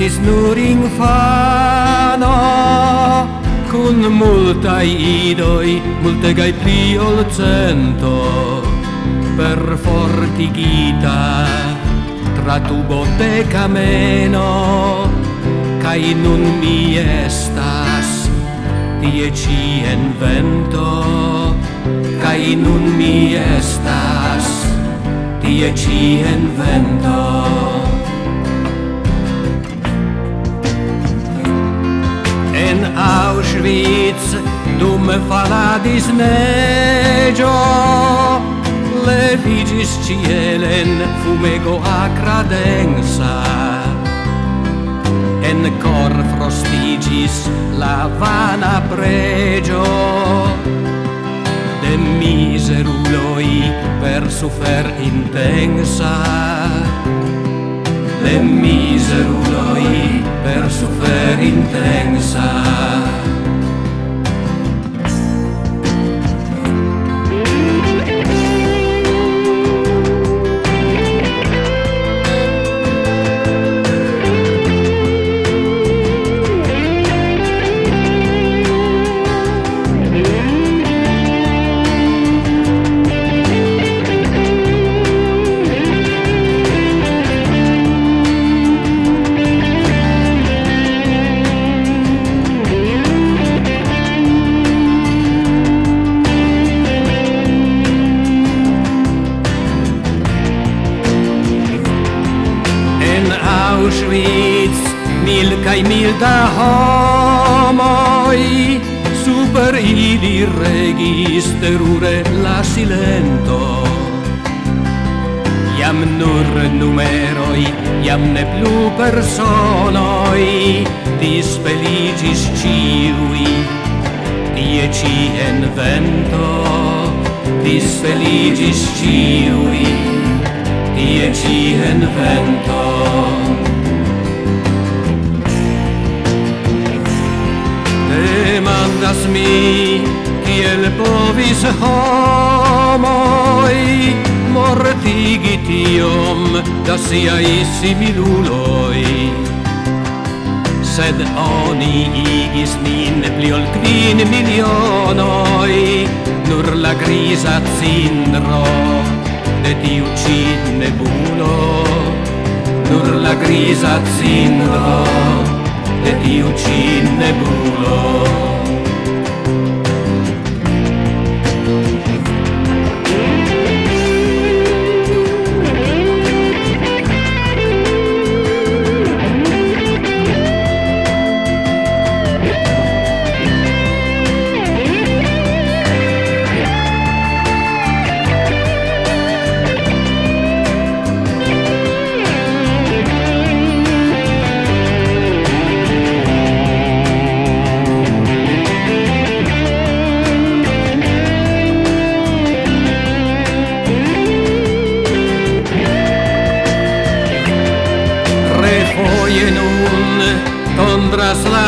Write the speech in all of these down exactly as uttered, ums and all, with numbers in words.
estis nur infano, cun multai idoi, multegai pli ol cento, perfortigita tra tubo de cameno, cae nun mi estas tie ci en vento, cae nun mi estas tie ci en vento. En Auschwitz dum faladis neĝo, levigis cielen fumego acra densa, en cor frostigis la vana pregio de miseruloi per sufer intensa, de miseruloi per sufer intensa. Auschwitz, mil cae mil da homoi, super ili regis terure la silento. Iam nur numeroi, iam ne plu personoi, disfeligis ciui, tie ci en vento, disfeligis ciui, tie ci en vento. Demandas mi, kiel povis homoi mortigi tiom da siai similuloi. Sed oni igis nin pli ol kvin milionoi, nur la grisa cindro de tiu ci nebulo, nur la grisa cindro de tiu ci nebulo. Foje nun tondras la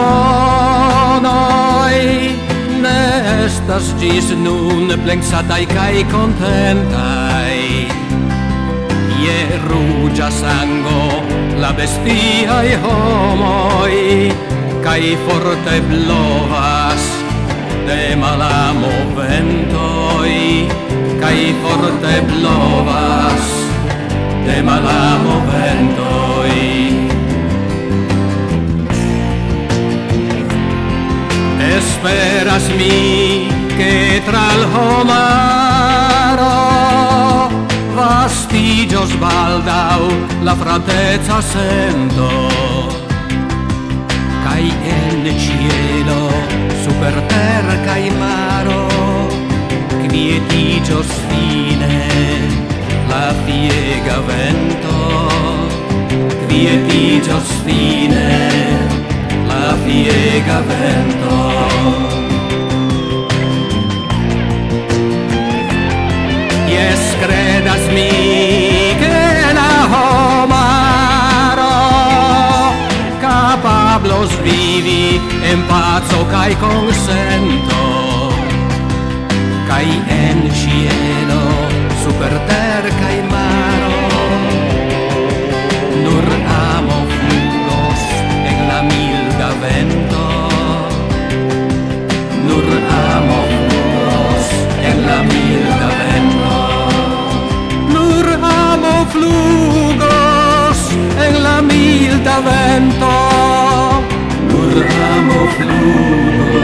canonoi, ne estas gis nun plengsatai cae contentai. Je rugia sango la bestiae homoi, cae forte blovas de malamo ventoi, cae forte blovas de malamo ventoi. Esperas mi che tra l homaro vastigios baldau la fratezza sento, cae en cielo super terra cae maro quietigios fine la fiega vento, quietigios fine la fiega vento. Yes, credas mi che la homaro capablos vivi en paco cae consento, cae en cielo super terra cae maro nur amo fugo flugos en la milda vento, nur amo flugos